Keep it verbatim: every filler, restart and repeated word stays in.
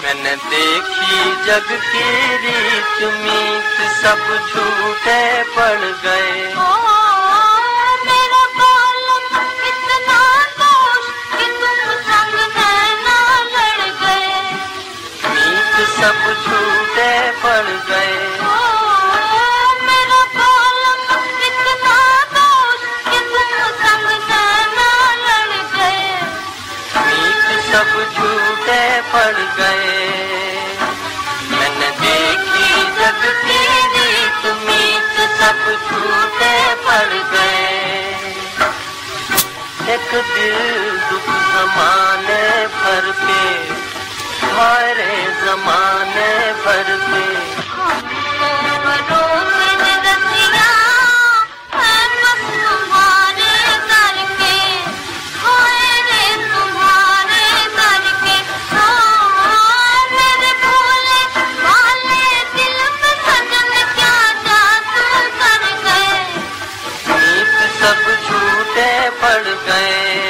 मैंने देखी जग की रीत मीत सब झूठे पड़ गए। मेरा बालम इतना दोष कि तुम संग नैना लड़ गए। मीत सब झूठे पड़ गए। मेरा बालम इतना दोष कि तुम संग नैना लड़ गए। मीत सब झूठे पड़ गए। मैंने देखी जग की रीत मीत सब झूठे पड़ गए। एक दिल दुख जमाने भर के, हारे जमाने भर के। सब झूठे पड़ गए।